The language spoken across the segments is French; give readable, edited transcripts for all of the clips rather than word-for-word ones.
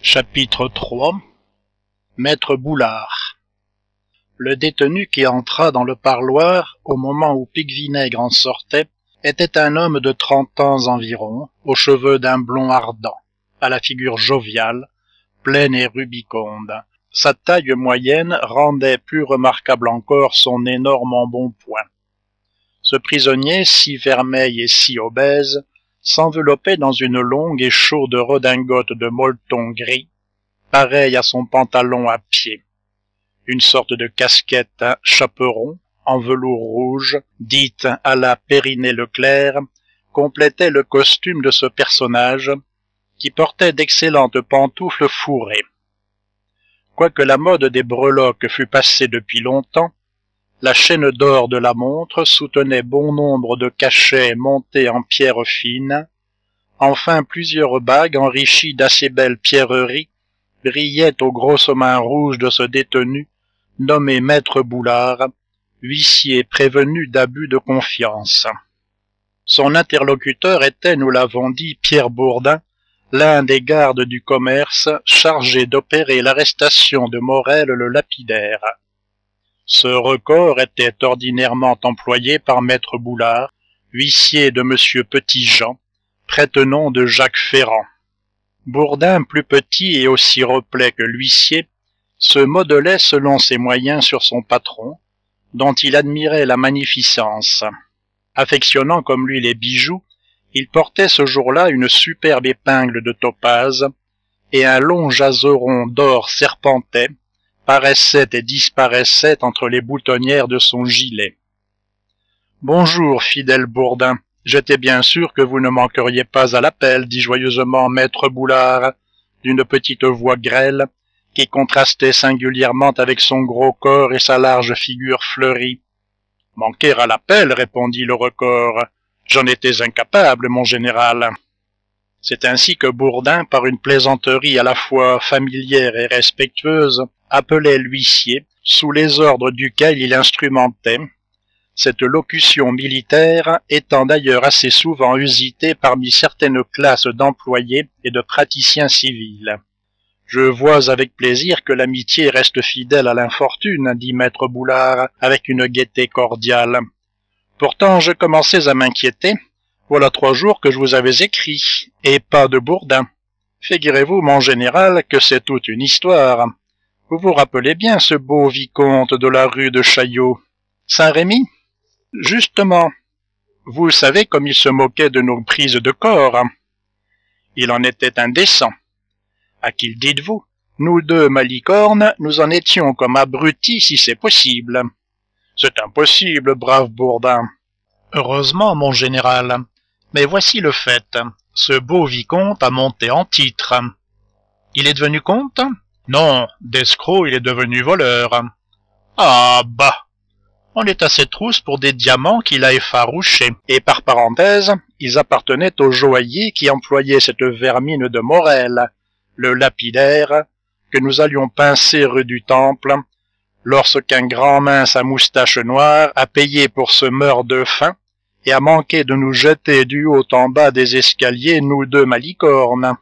Chapitre 3. Maître Boulard. Le détenu qui entra dans le parloir au moment où Pique-Vinaigre en sortait était un homme de 30 ans environ, aux cheveux d'un blond ardent, à la figure joviale, pleine et rubiconde. Sa taille moyenne rendait plus remarquable encore son énorme embonpoint. Ce prisonnier, si vermeil et si obèse, s'enveloppait dans une longue et chaude redingote de molleton gris, pareille à son pantalon à pied. Une sorte de casquette à chaperon, en velours rouge, dite à la Périnée Leclerc, complétait le costume de ce personnage, qui portait d'excellentes pantoufles fourrées. Quoique la mode des breloques fût passée depuis longtemps, la chaîne d'or de la montre soutenait bon nombre de cachets montés en pierre fine. Enfin, plusieurs bagues enrichies d'assez belles pierreries brillaient aux grosses mains rouges de ce détenu, nommé Maître Boulard, huissier prévenu d'abus de confiance. Son interlocuteur était, nous l'avons dit, Pierre Bourdin, l'un des gardes du commerce chargé d'opérer l'arrestation de Morel le lapidaire. Ce record était ordinairement employé par Maître Boulard, huissier de Monsieur Petit-Jean, prête-nom de Jacques Ferrand. Bourdin, plus petit et aussi replet que l'huissier, se modelait selon ses moyens sur son patron, dont il admirait la magnificence. Affectionnant comme lui les bijoux, il portait ce jour-là une superbe épingle de topaze, et un long jaseron d'or serpentait, paraissait et disparaissait entre les boutonnières de son gilet. « Bonjour, fidèle Bourdin, j'étais bien sûr que vous ne manqueriez pas à l'appel, dit joyeusement Maître Boulard, d'une petite voix grêle, qui contrastait singulièrement avec son gros corps et sa large figure fleurie. « Manquer à l'appel, répondit le recors, j'en étais incapable, mon général. » C'est ainsi que Bourdin, par une plaisanterie à la fois familière et respectueuse, appelait l'huissier, sous les ordres duquel il instrumentait, cette locution militaire étant d'ailleurs assez souvent usitée parmi certaines classes d'employés et de praticiens civils. « Je vois avec plaisir que l'amitié reste fidèle à l'infortune, dit Maître Boulard avec une gaieté cordiale. Pourtant je commençais à m'inquiéter. Voilà 3 jours que je vous avais écrit, et pas de Bourdin. Figurez-vous, mon général, que c'est toute une histoire. Vous vous rappelez bien ce beau vicomte de la rue de Chaillot, Saint-Rémy? Justement, vous savez comme il se moquait de nos prises de corps. Il en était indécent. À qui le dites-vous? Nous 2 malicornes, nous en étions comme abrutis si c'est possible. C'est impossible, brave Bourdin. Heureusement, mon général. Mais voici le fait. Ce beau vicomte a monté en titre. Il est devenu comte? Non, d'escroc il est devenu voleur. Ah bah! On est assez trousse pour des diamants qu'il a effarouchés. Et par parenthèse, ils appartenaient au joaillier qui employait cette vermine de Morel, le lapidaire, que nous allions pincer rue du Temple, lorsqu'un grand mince à moustache noire a payé pour ce meurtre de faim et a manqué de nous jeter du haut en bas des escaliers, nous 2 malicornes.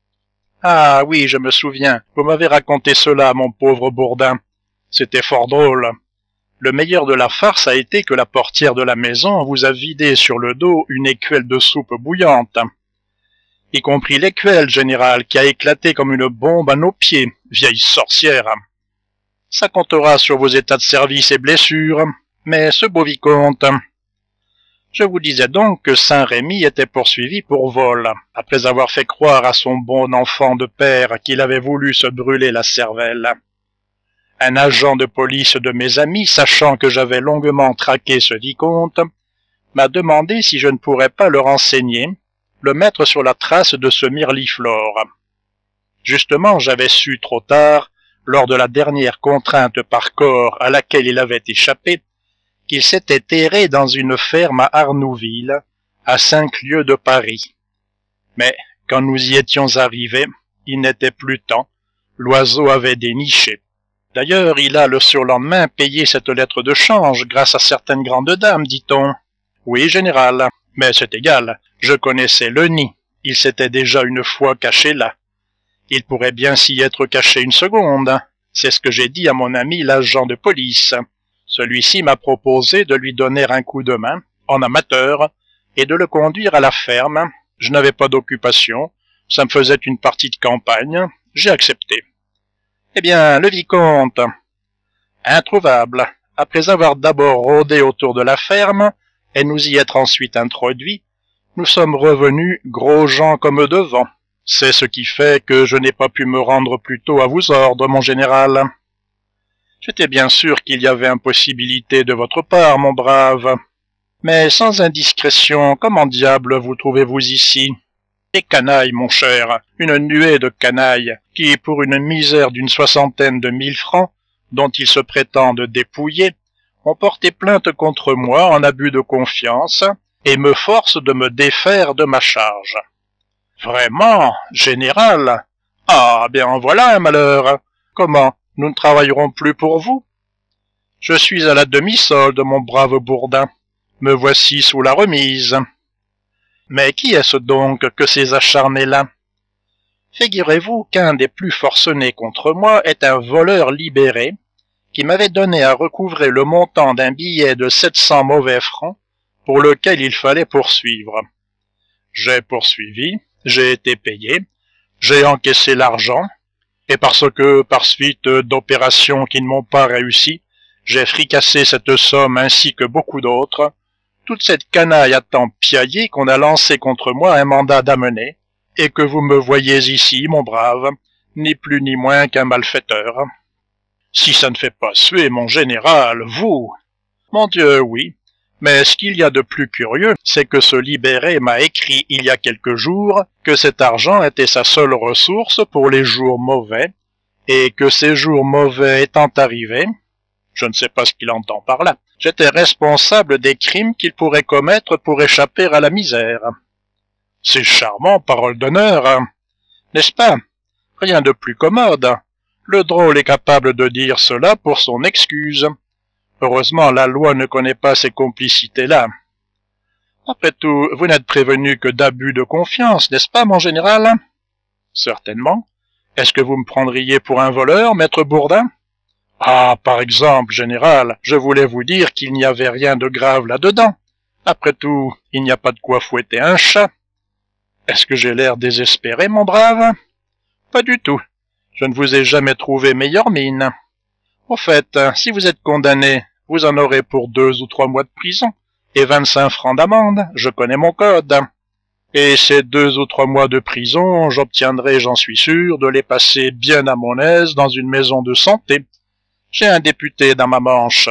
Ah oui, je me souviens, vous m'avez raconté cela, mon pauvre Bourdin. C'était fort drôle. Le meilleur de la farce a été que la portière de la maison vous a vidé sur le dos une écuelle de soupe bouillante. Y compris l'écuelle, général, qui a éclaté comme une bombe à nos pieds, vieille sorcière. Ça comptera sur vos états de service et blessures, mais ce beau vicomte... Je vous disais donc que Saint-Rémy était poursuivi pour vol, après avoir fait croire à son bon enfant de père qu'il avait voulu se brûler la cervelle. Un agent de police de mes amis, sachant que j'avais longuement traqué ce vicomte, m'a demandé si je ne pourrais pas le renseigner, le mettre sur la trace de ce Mirliflor. Justement, j'avais su trop tard, lors de la dernière contrainte par corps à laquelle il avait échappé, qu'il s'était terré dans une ferme à Arnouville, à 5 lieues de Paris. Mais, quand nous y étions arrivés, il n'était plus temps, l'oiseau avait déniché. D'ailleurs, il a le surlendemain payé cette lettre de change grâce à certaines grandes dames, dit-on. Oui, général, mais c'est égal, je connaissais le nid, il s'était déjà une fois caché là. Il pourrait bien s'y être caché une seconde. C'est ce que j'ai dit à mon ami l'agent de police. Celui-ci m'a proposé de lui donner un coup de main, en amateur, et de le conduire à la ferme. Je n'avais pas d'occupation, ça me faisait une partie de campagne, j'ai accepté. Eh bien, le vicomte, introuvable, après avoir d'abord rôdé autour de la ferme, et nous y être ensuite introduits, nous sommes revenus gros gens comme devant. C'est ce qui fait que je n'ai pas pu me rendre plus tôt à vos ordres, mon général. J'étais bien sûr qu'il y avait impossibilité de votre part, mon brave. Mais sans indiscrétion, comment diable vous trouvez-vous ici? Des canailles, mon cher, une nuée de canailles, qui, pour une misère d'une 60aine de 1000 francs, dont ils se prétendent dépouillés, ont porté plainte contre moi en abus de confiance, et me forcent de me défaire de ma charge. Vraiment, général? Ah, bien en voilà un malheur. Comment, nous ne travaillerons plus pour vous? Je suis à la demi-solde, mon brave Bourdin. Me voici sous la remise. Mais qui est-ce donc que ces acharnés-là? Figurez-vous qu'un des plus forcenés contre moi est un voleur libéré, qui m'avait donné à recouvrer le montant d'un billet de 700 mauvais francs, pour lequel il fallait poursuivre. J'ai poursuivi, j'ai été payé, j'ai encaissé l'argent, et parce que, par suite d'opérations qui ne m'ont pas réussi, j'ai fricassé cette somme ainsi que beaucoup d'autres, toute cette canaille a tant piaillé qu'on a lancé contre moi un mandat d'amener, et que vous me voyez ici, mon brave, ni plus ni moins qu'un malfaiteur. Si ça ne fait pas suer, mon général, vous! Mon Dieu, oui. Mais ce qu'il y a de plus curieux, c'est que ce libéré m'a écrit il y a quelques jours que cet argent était sa seule ressource pour les jours mauvais, et que ces jours mauvais étant arrivés, je ne sais pas ce qu'il entend par là, j'étais responsable des crimes qu'il pourrait commettre pour échapper à la misère. C'est charmant, parole d'honneur, n'est-ce pas? Rien de plus commode. Le drôle est capable de dire cela pour son excuse. Heureusement, la loi ne connaît pas ces complicités-là. Après tout, vous n'êtes prévenu que d'abus de confiance, n'est-ce pas, mon général? Certainement. Est-ce que vous me prendriez pour un voleur, maître Bourdin? Ah, par exemple, général, je voulais vous dire qu'il n'y avait rien de grave là-dedans. Après tout, il n'y a pas de quoi fouetter un chat. Est-ce que j'ai l'air désespéré, mon brave? Pas du tout. Je ne vous ai jamais trouvé meilleure mine. Au fait, si vous êtes condamné, vous en aurez pour 2 ou 3 mois de prison, et 25 francs d'amende, je connais mon code. Et ces 2 ou 3 mois de prison, j'obtiendrai, j'en suis sûr, de les passer bien à mon aise dans une maison de santé. J'ai un député dans ma manche.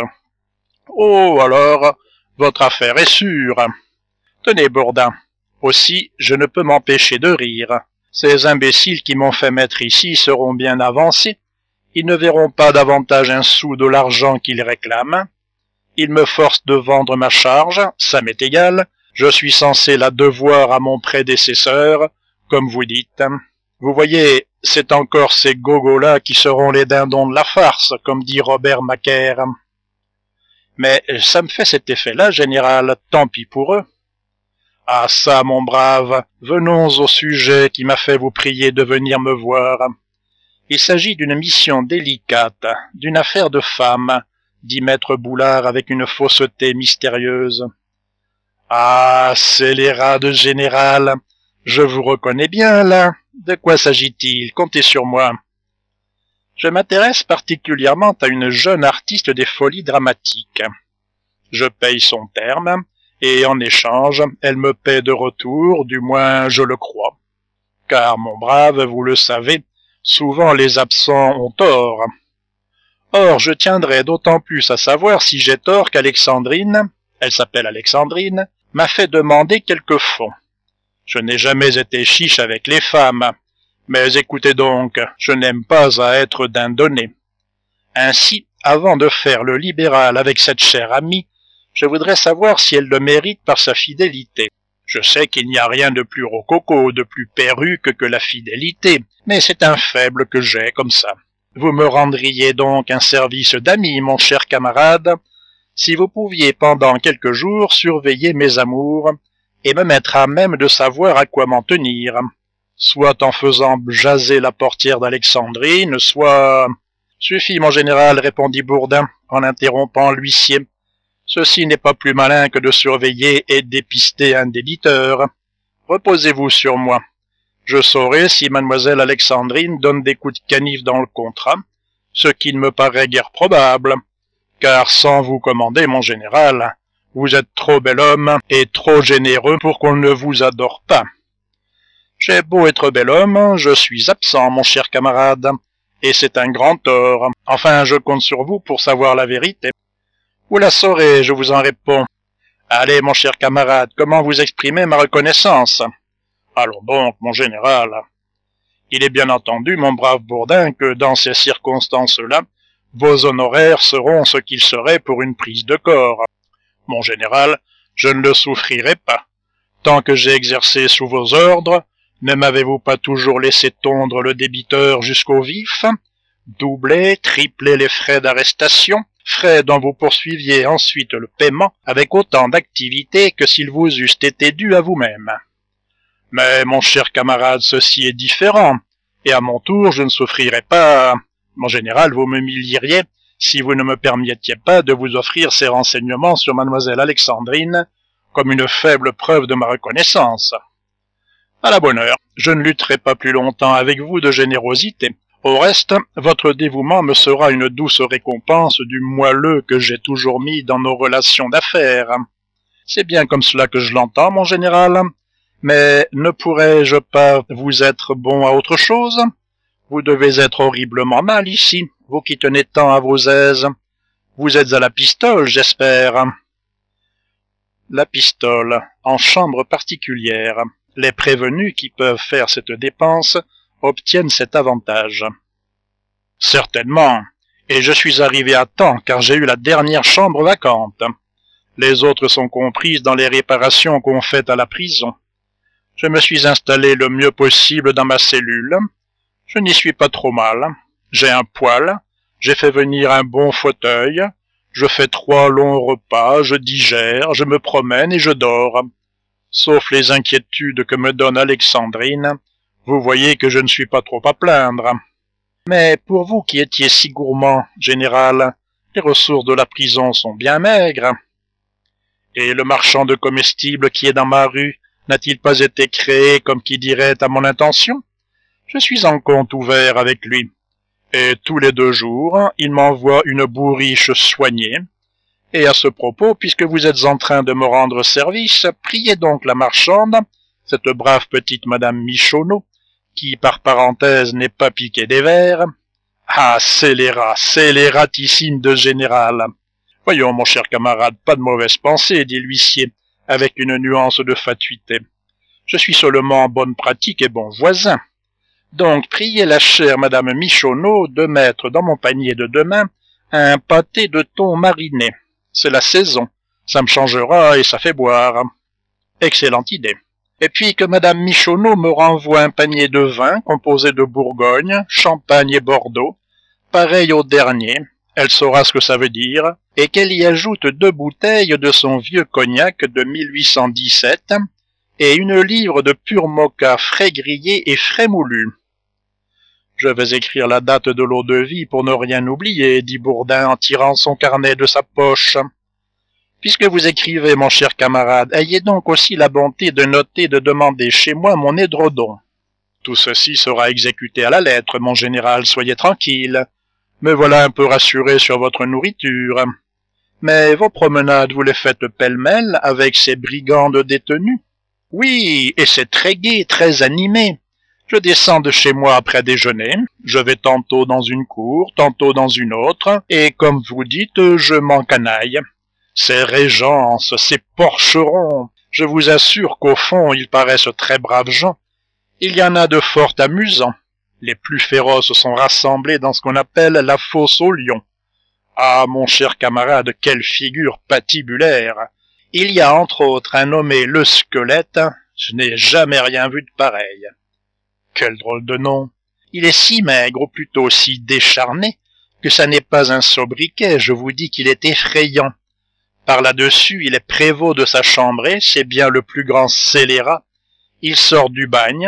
Oh, alors, votre affaire est sûre. Tenez, Bourdin. Aussi, je ne peux m'empêcher de rire. Ces imbéciles qui m'ont fait mettre ici seront bien avancés. Ils ne verront pas davantage un sou de l'argent qu'ils réclament. Ils me forcent de vendre ma charge, ça m'est égal. Je suis censé la devoir à mon prédécesseur, comme vous dites. Vous voyez, c'est encore ces gogos-là qui seront les dindons de la farce, comme dit Robert Macaire. Mais ça me fait cet effet-là, général, tant pis pour eux. Ah ça, mon brave, venons au sujet qui m'a fait vous prier de venir me voir. Il s'agit d'une mission délicate, d'une affaire de femme, dit maître Boulard avec une fausseté mystérieuse. Ah, scélérat de général, je vous reconnais bien là. De quoi s'agit-il? Comptez sur moi. Je m'intéresse particulièrement à une jeune artiste des folies dramatiques. Je paye son terme, et en échange, elle me paie de retour, du moins je le crois. Car, mon brave, vous le savez, souvent les absents ont tort. Or, je tiendrai d'autant plus à savoir si j'ai tort qu'Alexandrine, elle s'appelle Alexandrine, m'a fait demander quelques fonds. Je n'ai jamais été chiche avec les femmes, mais écoutez donc, je n'aime pas à être dindonné. Ainsi, avant de faire le libéral avec cette chère amie, je voudrais savoir si elle le mérite par sa fidélité. Je sais qu'il n'y a rien de plus rococo, de plus perruque que la fidélité, mais c'est un faible que j'ai comme ça. Vous me rendriez donc un service d'ami, mon cher camarade, si vous pouviez pendant quelques jours surveiller mes amours et me mettre à même de savoir à quoi m'en tenir. soit en faisant jaser la portière d'Alexandrine, soit... Suffit, mon général, répondit Bourdin, en interrompant l'huissier. Ceci n'est pas plus malin que de surveiller et dépister un débiteur. Reposez-vous sur moi. Je saurai si mademoiselle Alexandrine donne des coups de canif dans le contrat, ce qui ne me paraît guère probable, car sans vous commander, mon général, vous êtes trop bel homme et trop généreux pour qu'on ne vous adore pas. J'ai beau être bel homme, je suis absent, mon cher camarade, et c'est un grand tort. Enfin, je compte sur vous pour savoir la vérité. Vous la saurez, je vous en réponds. Allez, mon cher camarade, comment vous exprimez ma reconnaissance? Allons donc, mon général. Il est bien entendu, mon brave Bourdin, que dans ces circonstances-là, vos honoraires seront ce qu'ils seraient pour une prise de corps. Mon général, je ne le souffrirai pas. Tant que j'ai exercé sous vos ordres, ne m'avez-vous pas toujours laissé tondre le débiteur jusqu'au vif, doubler, tripler les frais d'arrestation, frais dont vous poursuiviez ensuite le paiement avec autant d'activité que s'ils vous eussent été dus à vous-même. Mais, mon cher camarade, ceci est différent, et à mon tour, je ne souffrirai pas. Mon général, vous m'humilieriez si vous ne me permettiez pas de vous offrir ces renseignements sur mademoiselle Alexandrine comme une faible preuve de ma reconnaissance. À la bonne heure, je ne lutterai pas plus longtemps avec vous de générosité. Au reste, votre dévouement me sera une douce récompense du moelleux que j'ai toujours mis dans nos relations d'affaires. C'est bien comme cela que je l'entends, mon général. Mais ne pourrais-je pas vous être bon à autre chose? Vous devez être horriblement mal ici, vous qui tenez tant à vos aises. Vous êtes à la pistole, j'espère. La pistole, en chambre particulière. Les prévenus qui peuvent faire cette dépense obtiennent cet avantage. Certainement, et je suis arrivé à temps car j'ai eu la dernière chambre vacante. Les autres sont comprises dans les réparations qu'on fait à la prison. Je me suis installé le mieux possible dans ma cellule. Je n'y suis pas trop mal. J'ai un poêle, j'ai fait venir un bon fauteuil, je fais 3 longs repas, je digère, je me promène et je dors. Sauf les inquiétudes que me donne Alexandrine, vous voyez que je ne suis pas trop à plaindre. Mais pour vous qui étiez si gourmand, général, les ressources de la prison sont bien maigres. Et le marchand de comestibles qui est dans ma rue n'a-t-il pas été créé, comme qui dirait, à mon intention? Je suis en compte ouvert avec lui. Et tous les 2 jours, il m'envoie une bourriche soignée. Et à ce propos, puisque vous êtes en train de me rendre service, priez donc la marchande, cette brave petite madame Michonneau, qui, par parenthèse, n'est pas piquée des vers. Ah, c'est les ratissimes de général. Voyons, mon cher camarade, pas de mauvaise pensée, dit l'huissier, avec une nuance de fatuité. Je suis seulement en bonne pratique et bon voisin. Donc, priez la chère madame Michonneau de mettre dans mon panier de demain un pâté de thon mariné. C'est la saison. Ça me changera et ça fait boire. Excellente idée. Et puis que madame Michonneau me renvoie un panier de vin composé de Bourgogne, Champagne et Bordeaux, pareil au dernier, elle saura ce que ça veut dire, et qu'elle y ajoute 2 bouteilles de son vieux cognac de 1817 et 1 livre de pur moka frais grillé et frais moulu. Je vais écrire la date de l'eau-de-vie pour ne rien oublier, dit Bourdin en tirant son carnet de sa poche. Puisque vous écrivez, mon cher camarade, ayez donc aussi la bonté de noter de demander chez moi mon édredon. Tout ceci sera exécuté à la lettre, mon général, soyez tranquille. Me voilà un peu rassuré sur votre nourriture. Mais vos promenades, vous les faites pêle-mêle avec ces brigands de détenus? Oui, et c'est très gai, très animé. Je descends de chez moi après déjeuner, je vais tantôt dans une cour, tantôt dans une autre, et comme vous dites, je m'encanaille. Ces régences, ces porcherons, je vous assure qu'au fond, ils paraissent très braves gens. Il y en a de fort amusants. Les plus féroces sont rassemblés dans ce qu'on appelle la fosse aux lions. Ah, mon cher camarade, quelle figure patibulaire! Il y a entre autres un nommé le Squelette, je n'ai jamais rien vu de pareil. Quel drôle de nom! Il est si maigre, ou plutôt si décharné, que ça n'est pas un sobriquet, je vous dis qu'il est effrayant. Par là-dessus, il est prévôt de sa chambrée, c'est bien le plus grand scélérat. Il sort du bagne,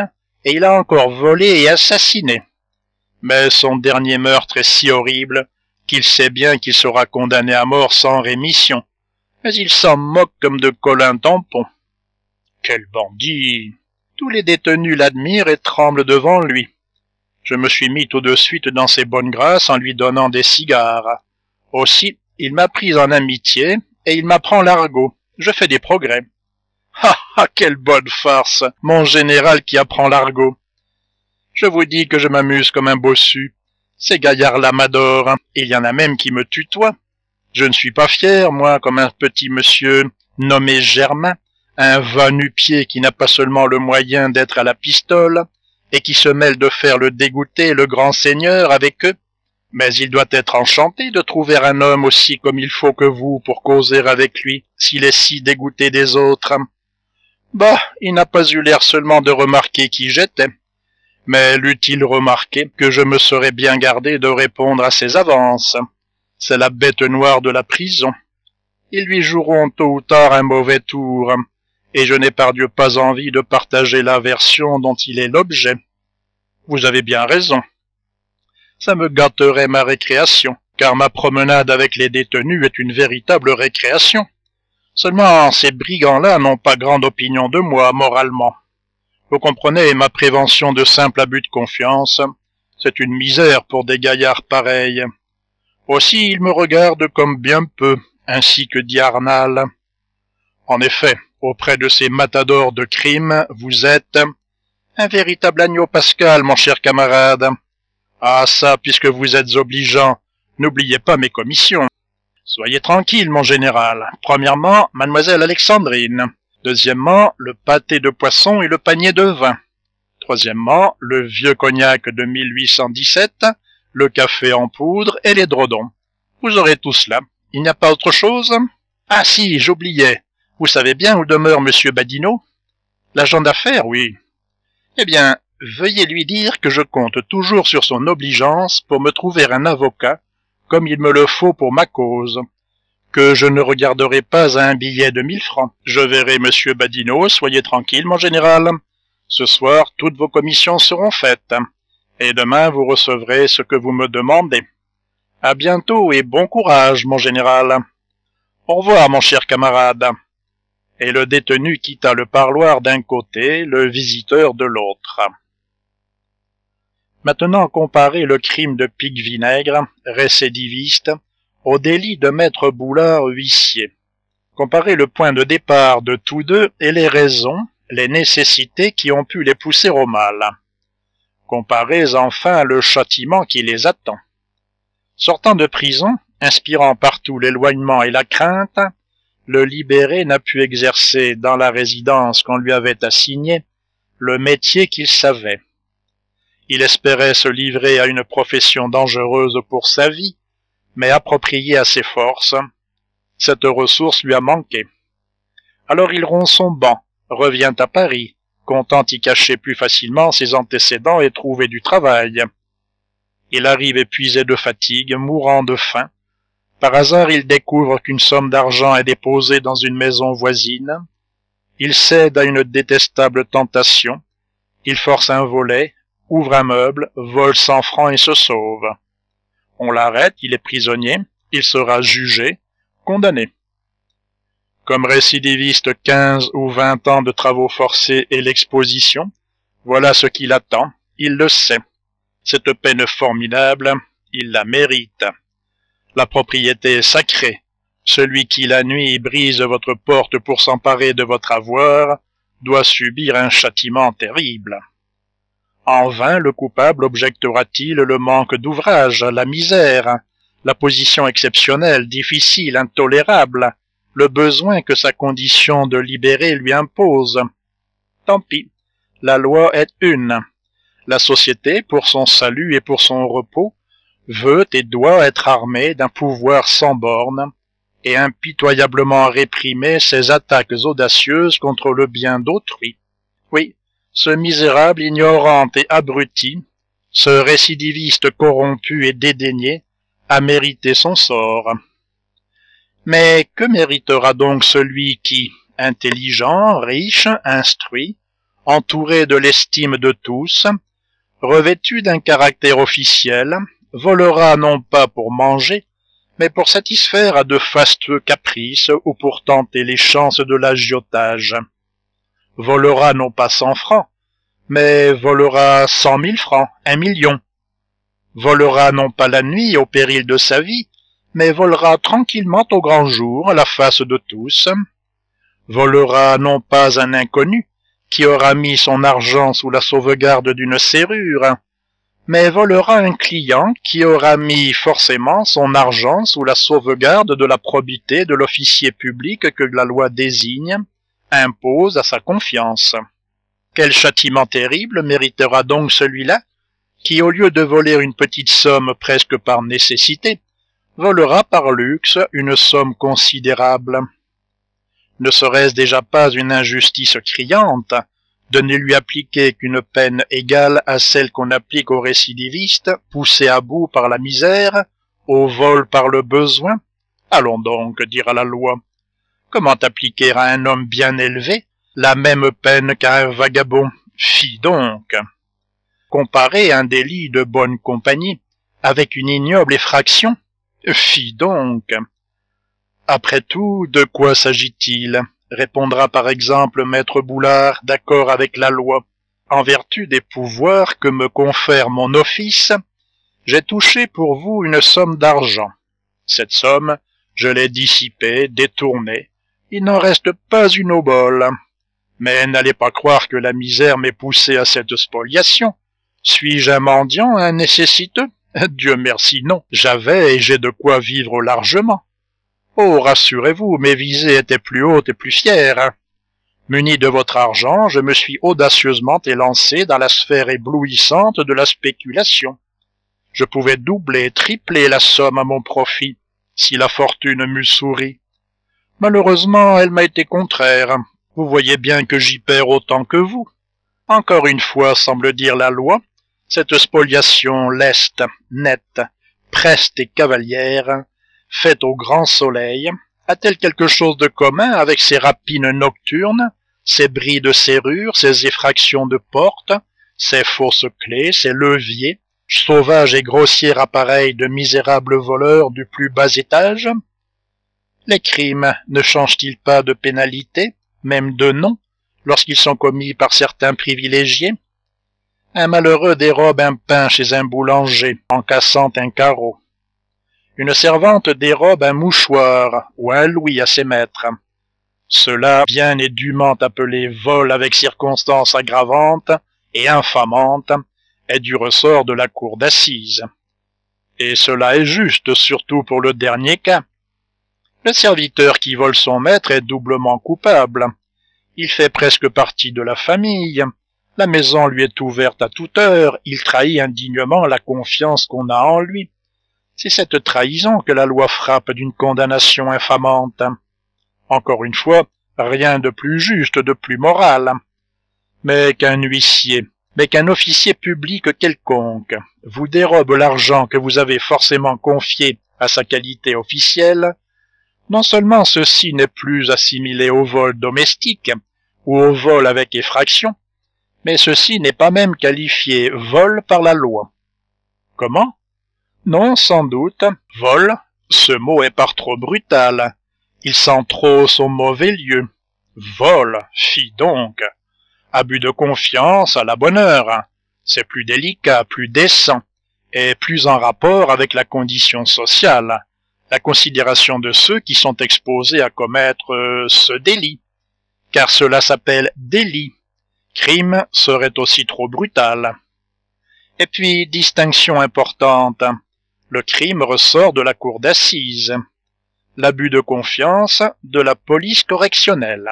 et il a encore volé et assassiné. Mais son dernier meurtre est si horrible qu'il sait bien qu'il sera condamné à mort sans rémission. Mais il s'en moque comme de Colin Tampon. Quel bandit! Tous les détenus l'admirent et tremblent devant lui. Je me suis mis tout de suite dans ses bonnes grâces en lui donnant des cigares. Aussi, il m'a pris en amitié et il m'apprend l'argot. Je fais des progrès. Ah ah, quelle bonne farce, mon général qui apprend l'argot. Je vous dis que je m'amuse comme un bossu. Ces gaillards-là m'adorent. Il y en a même qui me tutoient. Je ne suis pas fier, moi, comme un petit monsieur nommé Germain, un va-nu-pied qui n'a pas seulement le moyen d'être à la pistole, et qui se mêle de faire le dégoûté le grand seigneur avec eux. Mais il doit être enchanté de trouver un homme aussi comme il faut que vous pour causer avec lui, s'il est si dégoûté des autres. Bah, il n'a pas eu l'air seulement de remarquer qui j'étais. Mais l'eût-il remarqué que je me serais bien gardé de répondre à ses avances? C'est la bête noire de la prison. Ils lui joueront tôt ou tard un mauvais tour, et je n'ai par Dieu pas envie de partager l'aversion dont il est l'objet. Vous avez bien raison. Ça me gâterait ma récréation, car ma promenade avec les détenus est une véritable récréation. Seulement, ces brigands-là n'ont pas grande opinion de moi, moralement. Vous comprenez, ma prévention de simple abus de confiance, c'est une misère pour des gaillards pareils. Aussi, ils me regardent comme bien peu, ainsi que Diarnal. En effet, auprès de ces matadors de crime, vous êtes un véritable agneau pascal, mon cher camarade. Ah ça, puisque vous êtes obligeant, n'oubliez pas mes commissions. Soyez tranquille, mon général. Premièrement, mademoiselle Alexandrine. Deuxièmement, le pâté de poisson et le panier de vin. Troisièmement, le vieux cognac de 1817, le café en poudre et les drodons. Vous aurez tout cela. Il n'y a pas autre chose? Ah si, j'oubliais. Vous savez bien où demeure monsieur Badinot? L'agent d'affaires, oui. Eh bien, veuillez lui dire que je compte toujours sur son obligeance pour me trouver un avocat, comme il me le faut pour ma cause. Que je ne regarderai pas à un billet de 1000 francs. Je verrai monsieur Badinot, soyez tranquille, mon général. Ce soir, toutes vos commissions seront faites. Et demain, vous recevrez ce que vous me demandez. À bientôt et bon courage, mon général. Au revoir, mon cher camarade. Et le détenu quitta le parloir d'un côté, le visiteur de l'autre. Maintenant, comparez le crime de Pique-Vinaigre, récidiviste, au délit de maître Boulard, huissier. Comparez le point de départ de tous deux et les raisons, les nécessités qui ont pu les pousser au mal. Comparez enfin le châtiment qui les attend. Sortant de prison, inspirant partout l'éloignement et la crainte, le libéré n'a pu exercer dans la résidence qu'on lui avait assignée le métier qu'il savait. Il espérait se livrer à une profession dangereuse pour sa vie, mais appropriée à ses forces. Cette ressource lui a manqué. Alors il rompt son banc, revient à Paris, comptant y cacher plus facilement ses antécédents et trouver du travail. Il arrive épuisé de fatigue, mourant de faim. Par hasard, il découvre qu'une somme d'argent est déposée dans une maison voisine. Il cède à une détestable tentation. Il force un volet, ouvre un meuble, vole 100 francs et se sauve. On l'arrête, il est prisonnier, il sera jugé, condamné. Comme récidiviste 15 ou 20 ans de travaux forcés et l'exposition, voilà ce qu'il attend, il le sait. Cette peine formidable, il la mérite. La propriété est sacrée. Celui qui la nuit brise votre porte pour s'emparer de votre avoir doit subir un châtiment terrible. En vain le coupable objectera-t-il le manque d'ouvrage, la misère, la position exceptionnelle, difficile, intolérable, le besoin que sa condition de libéré lui impose. Tant pis, la loi est une. La société, pour son salut et pour son repos, veut et doit être armée d'un pouvoir sans bornes et impitoyablement réprimer ses attaques audacieuses contre le bien d'autrui. Oui, ce misérable ignorant et abruti, ce récidiviste corrompu et dédaigné, a mérité son sort. Mais que méritera donc celui qui, intelligent, riche, instruit, entouré de l'estime de tous, revêtu d'un caractère officiel, volera non pas pour manger, mais pour satisfaire à de fastueux caprices ou pour tenter les chances de l'agiotage. Volera non pas 100 francs, mais volera 100 000 francs, 1 million. Volera non pas la nuit au péril de sa vie, mais volera tranquillement au grand jour à la face de tous. Volera non pas un inconnu, qui aura mis son argent sous la sauvegarde d'une serrure, mais volera un client qui aura mis forcément son argent sous la sauvegarde de la probité de l'officier public que la loi désigne, impose à sa confiance. Quel châtiment terrible méritera donc celui-là, qui au lieu de voler une petite somme presque par nécessité, volera par luxe une somme considérable. Ne serait-ce déjà pas une injustice criante de ne lui appliquer qu'une peine égale à celle qu'on applique aux récidivistes, poussés à bout par la misère, au vol par le besoin? Allons donc, dira la loi. Comment appliquer à un homme bien élevé la même peine qu'à un vagabond? Fi donc! Comparer un délit de bonne compagnie avec une ignoble effraction? Fi donc! Après tout, de quoi s'agit-il? Répondra par exemple maître Boulard, d'accord avec la loi. En vertu des pouvoirs que me confère mon office, j'ai touché pour vous une somme d'argent. Cette somme, je l'ai dissipée, détournée. Il n'en reste pas une obole. Mais n'allez pas croire que la misère m'ait poussé à cette spoliation. Suis-je un mendiant, un nécessiteux? Dieu merci, non. J'avais et j'ai de quoi vivre largement. Oh, rassurez-vous, mes visées étaient plus hautes et plus fières. Muni de votre argent, je me suis audacieusement élancé dans la sphère éblouissante de la spéculation. Je pouvais doubler, tripler la somme à mon profit, si la fortune m'eût souri. Malheureusement, elle m'a été contraire. Vous voyez bien que j'y perds autant que vous. Encore une fois, semble dire la loi, cette spoliation leste, nette, preste et cavalière, faite au grand soleil, a-t-elle quelque chose de commun avec ces rapines nocturnes, ces bris de serrure, ces effractions de portes, ces fausses clés, ces leviers, sauvages et grossiers appareils de misérables voleurs du plus bas étage? Les crimes ne changent-ils pas de pénalité, même de nom, lorsqu'ils sont commis par certains privilégiés? Un malheureux dérobe un pain chez un boulanger en cassant un carreau. Une servante dérobe un mouchoir ou un louis à ses maîtres. Cela bien et dûment appelé vol avec circonstances aggravantes et infamantes est du ressort de la cour d'assises. Et cela est juste, surtout pour le dernier cas. Le serviteur qui vole son maître est doublement coupable. Il fait presque partie de la famille. La maison lui est ouverte à toute heure. Il trahit indignement la confiance qu'on a en lui. C'est cette trahison que la loi frappe d'une condamnation infamante. Encore une fois, rien de plus juste, de plus moral. Mais qu'un huissier, mais qu'un officier public quelconque vous dérobe l'argent que vous avez forcément confié à sa qualité officielle, non seulement ceci n'est plus assimilé au vol domestique ou au vol avec effraction, mais ceci n'est pas même qualifié vol par la loi. Comment? Non, sans doute. Vol, ce mot est par trop brutal. Il sent trop son mauvais lieu. Vol, fi donc. Abus de confiance à la bonne heure. C'est plus délicat, plus décent, et plus en rapport avec la condition sociale, la considération de ceux qui sont exposés à commettre ce délit. Car cela s'appelle délit. Crime serait aussi trop brutal. Et puis, distinction importante. Le crime ressort de la cour d'assises. L'abus de confiance de la police correctionnelle.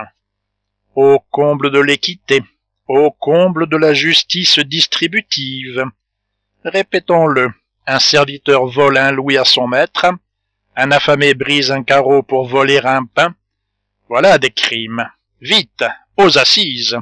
Au comble de l'équité, au comble de la justice distributive. Répétons-le, un serviteur vole un louis à son maître, un affamé brise un carreau pour voler un pain. Voilà des crimes. Vite, aux assises.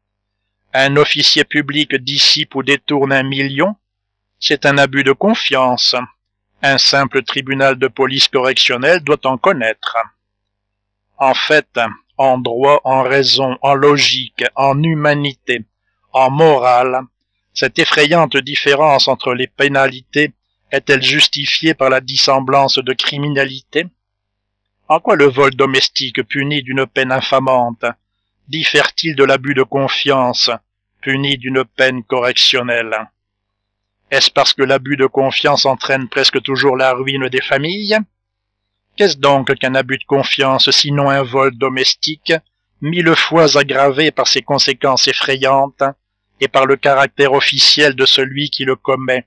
Un officier public dissipe ou détourne 1 million, c'est un abus de confiance. Un simple tribunal de police correctionnelle doit en connaître. En fait, en droit, en raison, en logique, en humanité, en morale, cette effrayante différence entre les pénalités est-elle justifiée par la dissemblance de criminalité? En quoi le vol domestique puni d'une peine infamante diffère-t-il de l'abus de confiance puni d'une peine correctionnelle? Est-ce parce que l'abus de confiance entraîne presque toujours la ruine des familles? Qu'est-ce donc qu'un abus de confiance sinon un vol domestique, 1000 fois aggravé par ses conséquences effrayantes et par le caractère officiel de celui qui le commet?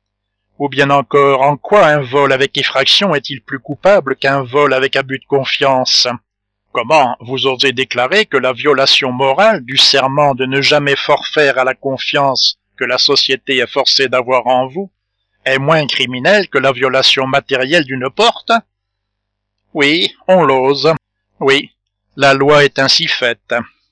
Ou bien encore, en quoi un vol avec effraction est-il plus coupable qu'un vol avec abus de confiance? Comment vous osez déclarer que la violation morale du serment de ne jamais forfaire à la confiance que la société est forcée d'avoir en vous est moins criminelle que la violation matérielle d'une porte? Oui, on l'ose. Oui, la loi est ainsi faite.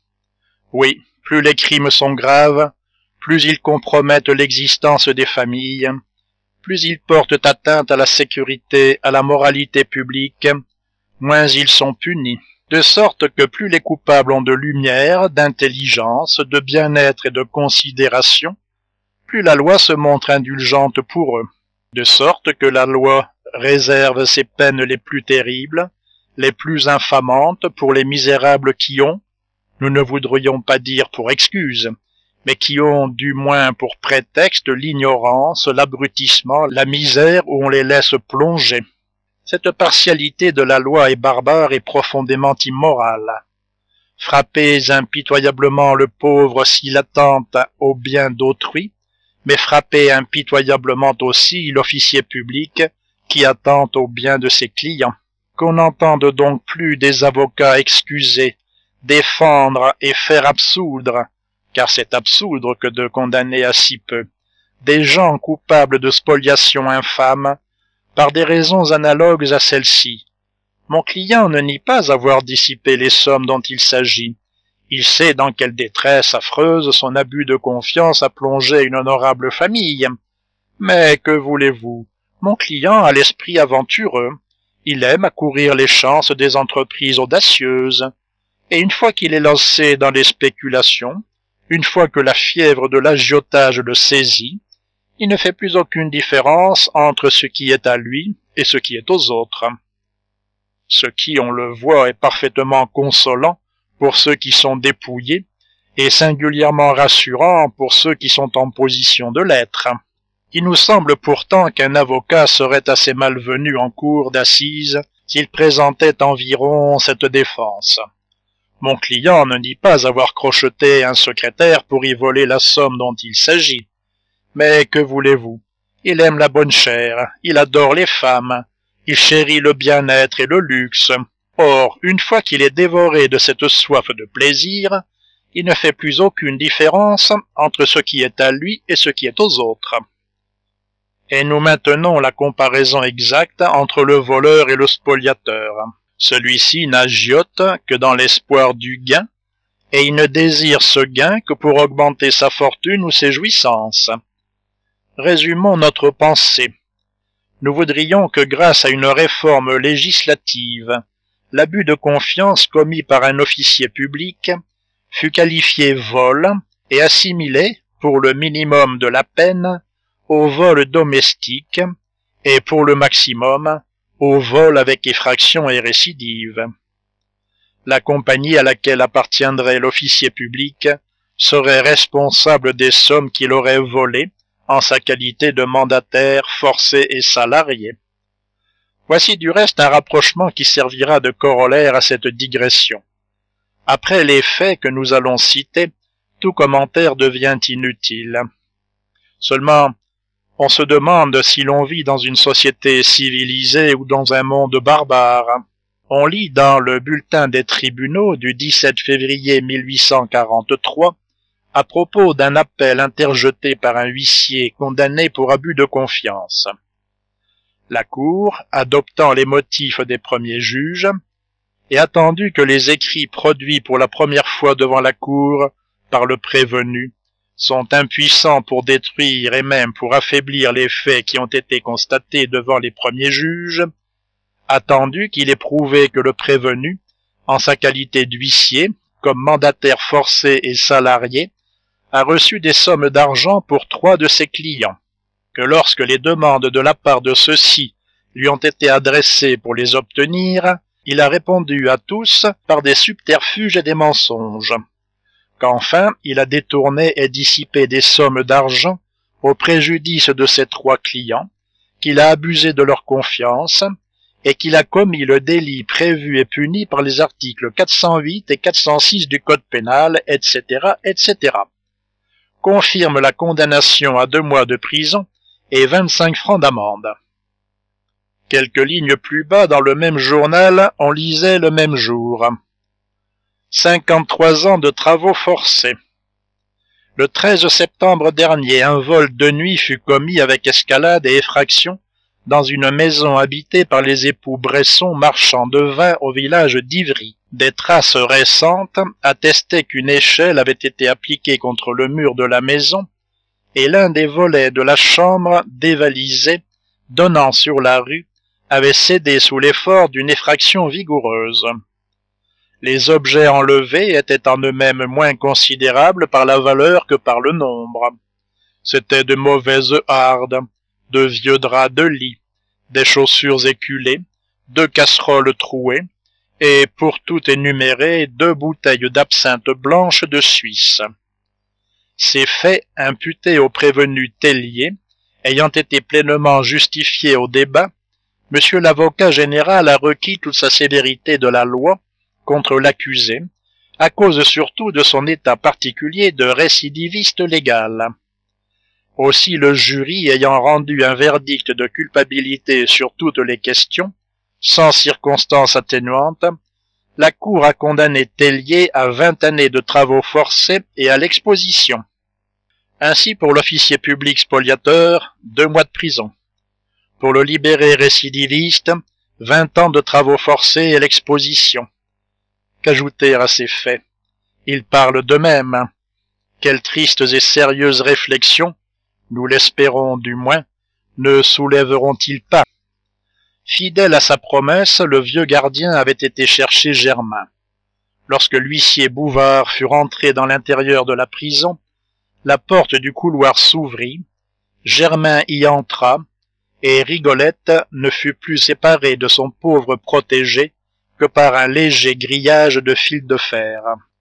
Oui, plus les crimes sont graves, plus ils compromettent l'existence des familles, plus ils portent atteinte à la sécurité, à la moralité publique, moins ils sont punis. De sorte que plus les coupables ont de lumière, d'intelligence, de bien-être et de considération, plus la loi se montre indulgente pour eux. De sorte que la loi réserve ses peines les plus terribles, les plus infamantes pour les misérables qui ont, nous ne voudrions pas dire pour excuse, mais qui ont du moins pour prétexte l'ignorance, l'abrutissement, la misère où on les laisse plonger. Cette partialité de la loi est barbare et profondément immorale. Frappez impitoyablement le pauvre s'il attente au bien d'autrui, mais frappez impitoyablement aussi l'officier public qui attente au bien de ses clients. Qu'on n'entende donc plus des avocats excuser, défendre et faire absoudre, car c'est absoudre que de condamner à si peu, des gens coupables de spoliation infâme, par des raisons analogues à celles-ci. Mon client ne nie pas avoir dissipé les sommes dont il s'agit. Il sait dans quelle détresse affreuse son abus de confiance a plongé une honorable famille. Mais que voulez-vous? Mon client a l'esprit aventureux. Il aime à courir les chances des entreprises audacieuses. Et une fois qu'il est lancé dans les spéculations, une fois que la fièvre de l'agiotage le saisit, il ne fait plus aucune différence entre ce qui est à lui et ce qui est aux autres. Ce qui, on le voit, est parfaitement consolant pour ceux qui sont dépouillés et singulièrement rassurant pour ceux qui sont en position de l'être. Il nous semble pourtant qu'un avocat serait assez malvenu en cour d'assises s'il présentait environ cette défense. Mon client ne nie pas avoir crocheté un secrétaire pour y voler la somme dont il s'agit. Mais que voulez-vous? Il aime la bonne chère, il adore les femmes, il chérit le bien-être et le luxe. Or, une fois qu'il est dévoré de cette soif de plaisir, il ne fait plus aucune différence entre ce qui est à lui et ce qui est aux autres. Et nous maintenons la comparaison exacte entre le voleur et le spoliateur. Celui-ci n'agiote que dans l'espoir du gain, et il ne désire ce gain que pour augmenter sa fortune ou ses jouissances. Résumons notre pensée. Nous voudrions que grâce à une réforme législative, l'abus de confiance commis par un officier public fût qualifié vol et assimilé, pour le minimum de la peine, au vol domestique et pour le maximum, au vol avec effraction et récidive. La compagnie à laquelle appartiendrait l'officier public serait responsable des sommes qu'il aurait volées en sa qualité de mandataire forcé et salarié. Voici du reste un rapprochement qui servira de corollaire à cette digression. Après les faits que nous allons citer, tout commentaire devient inutile. Seulement, on se demande si l'on vit dans une société civilisée ou dans un monde barbare. On lit dans le bulletin des tribunaux du 17 février 1843 à propos d'un appel interjeté par un huissier condamné pour abus de confiance. La Cour, adoptant les motifs des premiers juges, et attendu que les écrits produits pour la première fois devant la Cour par le prévenu sont impuissants pour détruire et même pour affaiblir les faits qui ont été constatés devant les premiers juges, attendu qu'il est prouvé que le prévenu en sa qualité d'huissier, comme mandataire forcé et salarié, a reçu des sommes d'argent pour 3 de ses clients, que lorsque les demandes de la part de ceux-ci lui ont été adressées pour les obtenir, il a répondu à tous par des subterfuges et des mensonges, qu'enfin il a détourné et dissipé des sommes d'argent au préjudice de ses 3 clients, qu'il a abusé de leur confiance, et qu'il a commis le délit prévu et puni par les articles 408 et 406 du Code pénal, etc., etc. Confirme la condamnation à 2 mois de prison et 25 francs d'amende. Quelques lignes plus bas dans le même journal, on lisait le même jour. 53 ans de travaux forcés. Le 13 septembre dernier, un vol de nuit fut commis avec escalade et effraction dans une maison habitée par les époux Bresson, marchands de vin au village d'Ivry. Des traces récentes attestaient qu'une échelle avait été appliquée contre le mur de la maison et l'un des volets de la chambre dévalisé, donnant sur la rue, avait cédé sous l'effort d'une effraction vigoureuse. Les objets enlevés étaient en eux-mêmes moins considérables par la valeur que par le nombre. C'étaient de mauvaises hardes, de vieux draps de lit, des chaussures éculées, 2 casseroles trouées, et, pour tout énumérer, 2 bouteilles d'absinthe blanche de Suisse. Ces faits, imputés au prévenu Tellier, ayant été pleinement justifiés au débat, Monsieur l'avocat général a requis toute sa sévérité de la loi contre l'accusé, à cause surtout de son état particulier de récidiviste légal. Aussi le jury ayant rendu un verdict de culpabilité sur toutes les questions, sans circonstances atténuantes, la Cour a condamné Tellier à 20 années de travaux forcés et à l'exposition. Ainsi pour l'officier public spoliateur, 2 mois de prison. Pour le libéré récidiviste, 20 ans de travaux forcés et l'exposition. Qu'ajouter à ces faits? Ils parlent d'eux-mêmes. Quelles tristes et sérieuses réflexions, nous l'espérons du moins, ne soulèveront-ils pas? Fidèle à sa promesse, le vieux gardien avait été chercher Germain. Lorsque l'huissier Bouvard fut rentré dans l'intérieur de la prison, la porte du couloir s'ouvrit, Germain y entra, et Rigolette ne fut plus séparée de son pauvre protégé que par un léger grillage de fil de fer.